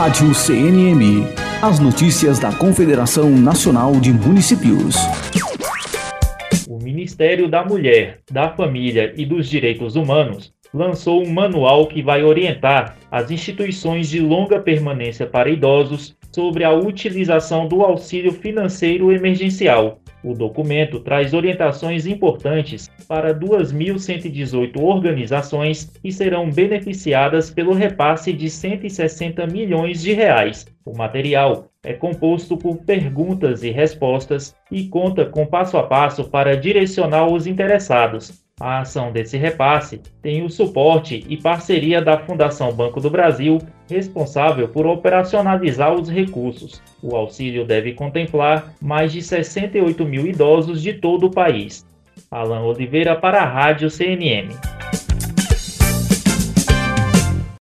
Rádio CNM. As notícias da Confederação Nacional de Municípios. O Ministério da Mulher, da Família e dos Direitos Humanos lançou um manual que vai orientar as instituições de longa permanência para idosos sobre a utilização do auxílio financeiro emergencial. O documento traz orientações importantes para 2.118 organizações que serão beneficiadas pelo repasse de R$ 160 milhões. O material é composto por perguntas e respostas e conta com passo a passo para direcionar os interessados. A ação desse repasse tem o suporte e parceria da Fundação Banco do Brasil, responsável por operacionalizar os recursos. O auxílio deve contemplar mais de 68 mil idosos de todo o país. Alan Oliveira para a Rádio CNM.